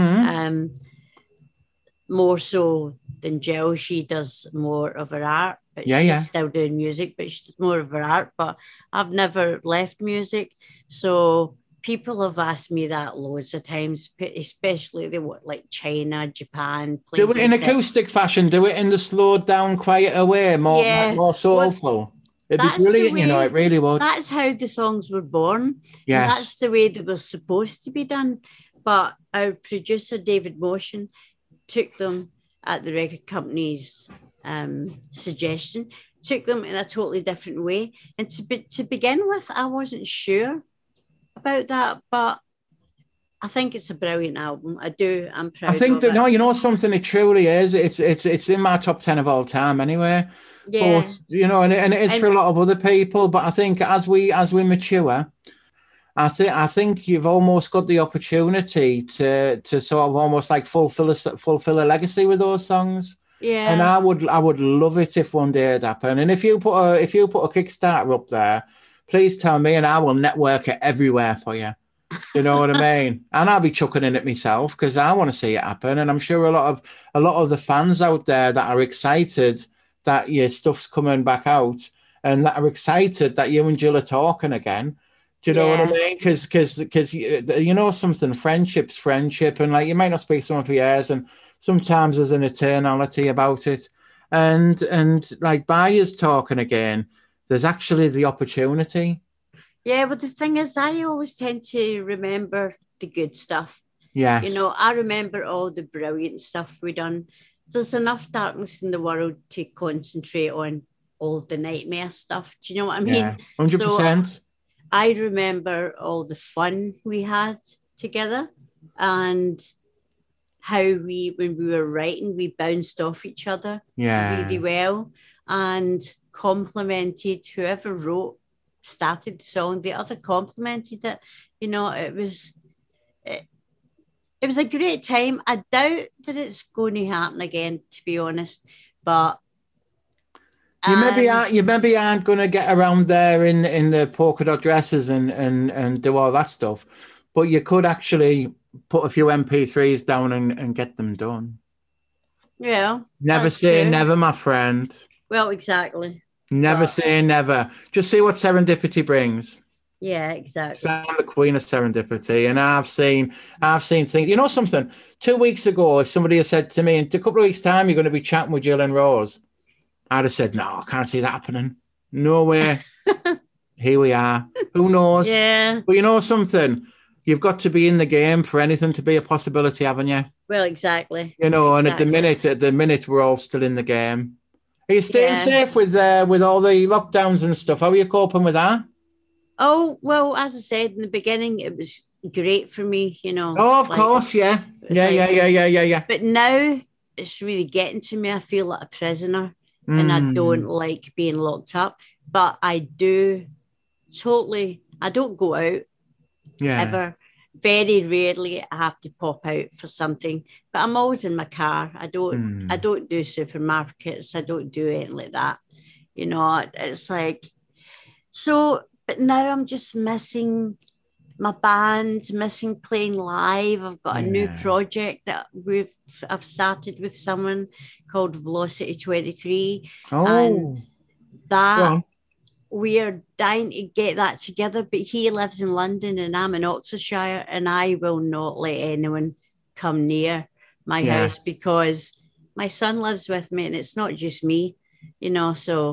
more so than Jill. She does more of her art, but she's still doing music, but she's more of her art. But I've never left music. So people have asked me that loads of times, especially like China, Japan. Do it in acoustic fashion. Do it in the slowed down, quieter way, more soulful. Well, it'd be brilliant, you know, it really would. That's how the songs were born. Yes. And that's the way they were supposed to be done. But our producer, David Motion, took them at the record company's suggestion, took them in a totally different way. And to begin with, I wasn't sure about that, but I think it's a brilliant album. I'm proud. I think that, no, you know something, it truly is. It's in my top 10 of all time anyway. Yeah. But you know, and it is for a lot of other people. But I think as we mature, I think you've almost got the opportunity to sort of almost like fulfill a legacy with those songs. Yeah. And I would love it if one day it happened. And if you put a Kickstarter up there, please tell me, and I will network it everywhere for you. You know what I mean? And I'll be chucking in it myself because I want to see it happen. And I'm sure a lot of the fans out there that are excited that your stuff's coming back out and that are excited that you and Jill are talking again. Do you know what I mean? Because you know something, friendship's friendship, and like you might not speak to someone for years, and sometimes there's an eternality about it. And like by us talking again, there's actually the opportunity. Yeah, but the thing is, I always tend to remember the good stuff. Yeah. You know, I remember all the brilliant stuff we done. There's enough darkness in the world to concentrate on all the nightmare stuff. Do you know what I mean? Yeah, 100%. So I remember all the fun we had together and how when we were writing, we bounced off each other really well and complimented whoever started the song. The other complimented it. You know, it was a great time. I doubt that it's going to happen again, to be honest. But you maybe aren't going to get around there in the polka dot dresses and do all that stuff, but you could actually put a few MP3s down and get them done. Yeah. Never say never, my friend. Well, exactly. Never say never. Just see what serendipity brings. Yeah, exactly. I'm the queen of serendipity, and I've seen things. You know something? 2 weeks ago, if somebody had said to me, in a couple of weeks' time, you're going to be chatting with Jill and Rose, I'd have said, no, I can't see that happening. No way. Here we are. Who knows? Yeah. But you know something? You've got to be in the game for anything to be a possibility, haven't you? Well, exactly. You know, and at the minute, we're all still in the game. Are you staying safe with all the lockdowns and stuff? How are you coping with that? Oh, well, as I said in the beginning, it was great for me, you know. Oh, of course, yeah. Yeah. But now it's really getting to me. I feel like a prisoner and I don't like being locked up. But I don't go out ever. Very rarely I have to pop out for something, but I'm always in my car. I don't do supermarkets. I don't do anything like that. You know, it's like, so, but now I'm just missing my band, missing playing live. I've got a new project that I've started with someone called Velocity 23. And that we are dying to get that together, but he lives in London and I'm in Oxfordshire, and I will not let anyone come near my house because my son lives with me and it's not just me, you know, so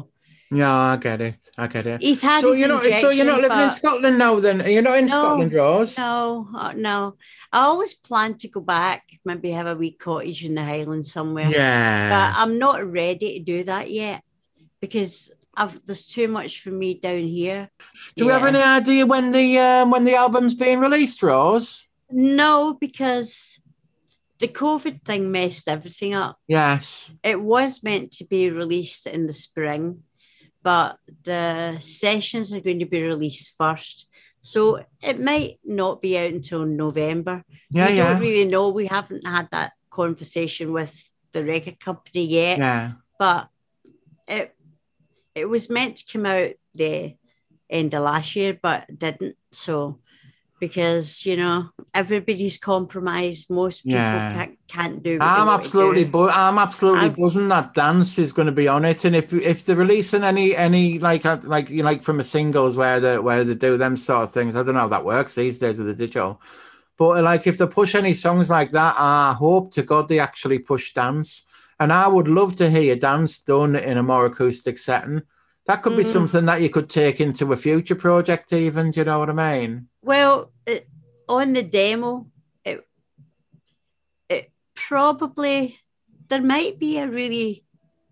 Yeah, I get it. I get it. He's had So his so you're not injection, living in but Scotland now then? You're not in no, Scotland, Rose? no. I always plan to go back, maybe have a wee cottage in the Highlands somewhere, but Yeah. I'm not ready to do that yet because there's too much for me down here. Do we have any Yeah. idea when the album's being released, Rose? No, because the COVID thing messed everything up. Yes. It was meant to be released in the spring, but the sessions are going to be released first. So it might not be out until November. Yeah, We don't yeah, really know. We haven't had that conversation with the record company yet, yeah. but it it was meant to come out the end of last year, but it didn't. So because everybody's compromised, most people Yeah. can't do what they want to do. I'm absolutely I buzzing that Dance is going to be on it. And if they're releasing any like from a singles where they do them sort of things, I don't know how that works these days with the digital. But like if they push any songs like that, I hope to God they actually push Dance. And I would love to hear Dance done in a more acoustic setting. That could be mm, something that you could take into a future project, even. Do you know what I mean? well, on the demo, it it probably there might be a really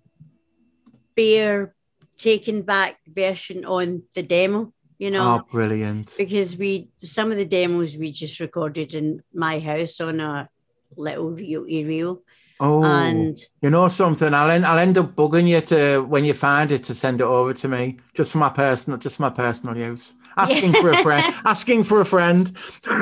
bare taken back version on the demo, Oh, brilliant. because some of the demos we just recorded in my house on a little reel. Oh, And you know something? I'll end up bugging you to when you find it to send it over to me, just for my personal use. Asking for a friend. yeah. Asking for a friend.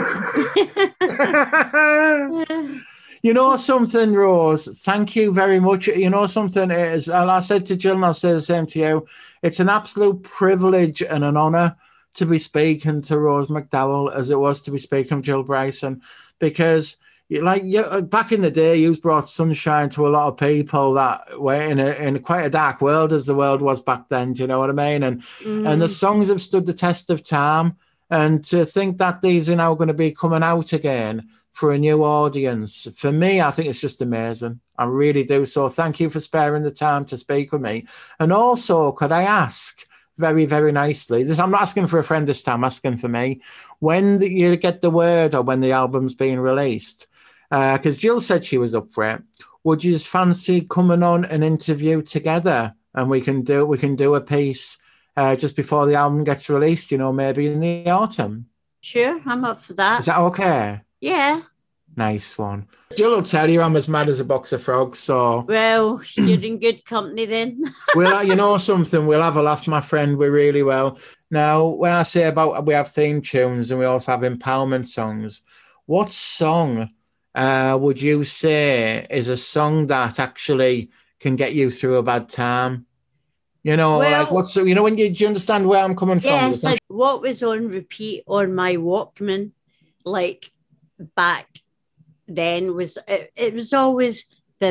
You know something, Rose? Thank you very much. You know something is, and I said to Jill, and I'll say the same to you. It's an absolute privilege and an honour to be speaking to Rose McDowell as it was to be speaking to Jill Bryson, because back in the day, you brought sunshine to a lot of people that were in quite a dark world as the world was back then. Do you know what I mean? And the Mm, songs have stood the test of time. And to think that these are now going to be coming out again for a new audience, for me, I think it's just amazing. I really do. So thank you for sparing the time to speak with me. And also, could I ask very, very nicely, I'm not asking for a friend this time, I'm asking for me, when you get the word or when the album's being released, because Jill said she was up for it, would you just fancy coming on an interview together and we can do a piece just before the album gets released, maybe in the autumn? sure, I'm up for Is that. that okay? Yeah. Nice one. Jill will tell you I'm as mad as a box of frogs, so Well, you're in good company then. something, we'll have a laugh, my friend, we really will. Now, when I say about we have theme tunes and we also have empowerment songs, what song would you say is a song that actually can get you through a bad time? Like Well, what's when do you understand where I'm coming from? yes, what was on repeat on my Walkman, like back then it was always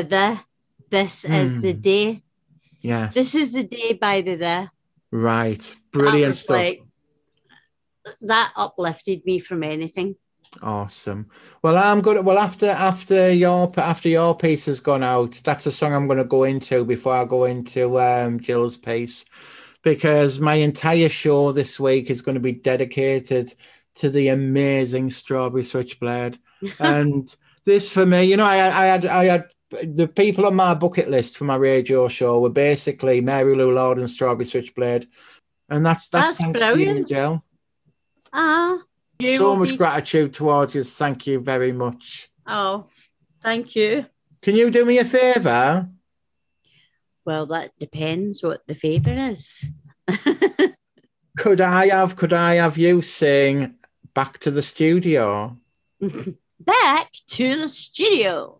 this is the day. Yes. This is the day by the. Right. That Brilliant was stuff. like that uplifted me from anything. Awesome. Well, I'm good. Well, after your piece has gone out, that's a song I'm going to go into before I go into Jill's piece, because my entire show this week is going to be dedicated to the amazing Strawberry Switchblade. And this for me, I had the people on my bucket list for my radio show were basically Mary Lou Lord and Strawberry Switchblade, and that's thanks brilliant. to you, Jill. You So much gratitude towards you. Thank you very much. Oh, thank you. Can you do me a favour? Well, that depends what the favour is. Could I have you sing Back to the Studio? Back to the studio.